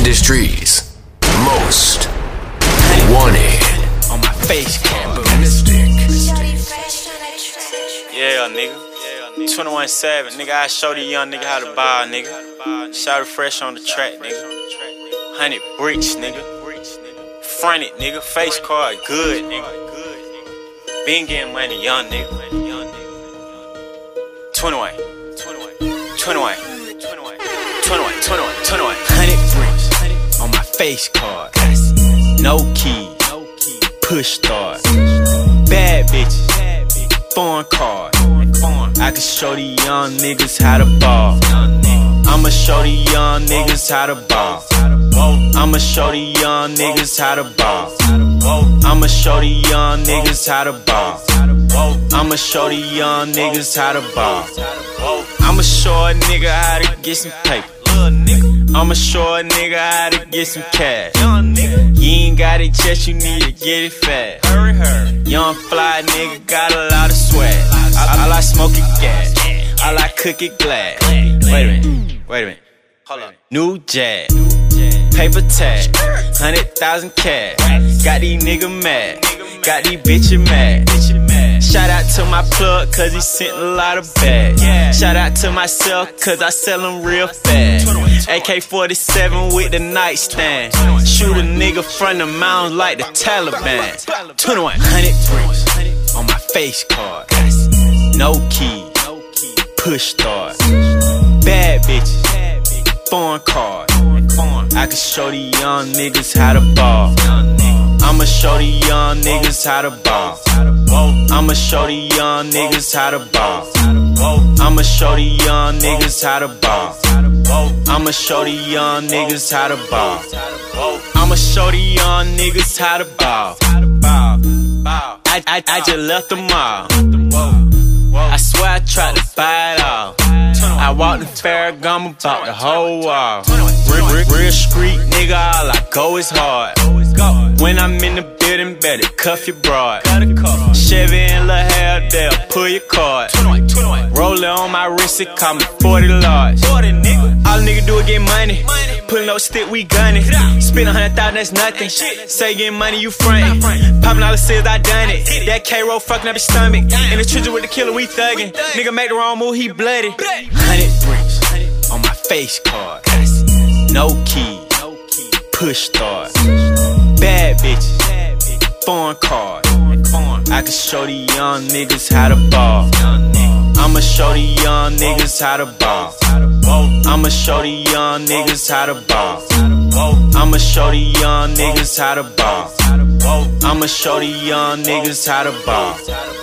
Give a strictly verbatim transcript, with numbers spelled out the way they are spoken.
industry's most wanted. On my face cam, Mystic. yeah, nigga. twenty-one seven, nigga. I show the young nigga how to ball, nigga. Shout it fresh on the track, nigga. Hundred bricks, nigga. Front it, nigga. Face card, good, nigga. Been getting money, young nigga. twenty-one, twenty-one, twenty-one, twenty-one, twenty-one, twenty-one. Hundred bricks on my face card. No key, push start. Bad bitches, foreign card. I can show these young niggas how to ball. I'ma show these young niggas how to ball. I'ma show these young niggas how to ball. I'ma show these young niggas how to ball. I'ma show these young niggas how to ball. I'ma show a nigga how to get some paper. I'ma show a nigga how to get some cash. You ain't got it just, you need to get it fast. Young fly nigga got a lot of swag. I, I like smoking gas, I like cooking glass. Wait a minute, wait a minute. Hold on. New jag, paper tag, hundred thousand cash. Got these niggas mad, got these bitches mad. Shout out to my plug, cause he sent a lot of bags. Shout out to myself, cause I sell them real fast. A K forty-seven with the nightstand. Shoot a nigga from the mountains like the Taliban. twenty-one hundred bricks on my face card. No key, push start. Bad bitches, foreign card. I can show these young niggas how to ball. I'ma show these young niggas how to ball. I'ma show these young niggas how to ball. I'ma show these young niggas how to ball. I'ma show these young niggas how to ball. I'ma show these young niggas how to ball. I, I, I just left them all. I swear I tried to buy it all. I walked in Ferragamo, bought the whole wall. Real, real, real street nigga, all I go is hard. When I'm in the building, better cuff your broad. Chevy and Lil Hell, they'll pull your card. Roller on my wrist, it call me forty large. All a nigga do is get money. Pulling up stick, we gunning. Spend a hundred thousand, that's nothing. Say getting money, you frontin'. Poppin' all the sales, I done it. That K-Roll fucking up his stomach. In the trenches with the killer, we thuggin'. Nigga make the wrong move, he bloody. Hundred bricks on my face card. No key, push start. Bad bitches, foreign card. I can show these young niggas how to ball. I'ma show these young niggas how to ball. I'ma show these young niggas how to ball. I'ma show these young niggas how to ball. I'ma show these young niggas how to ball.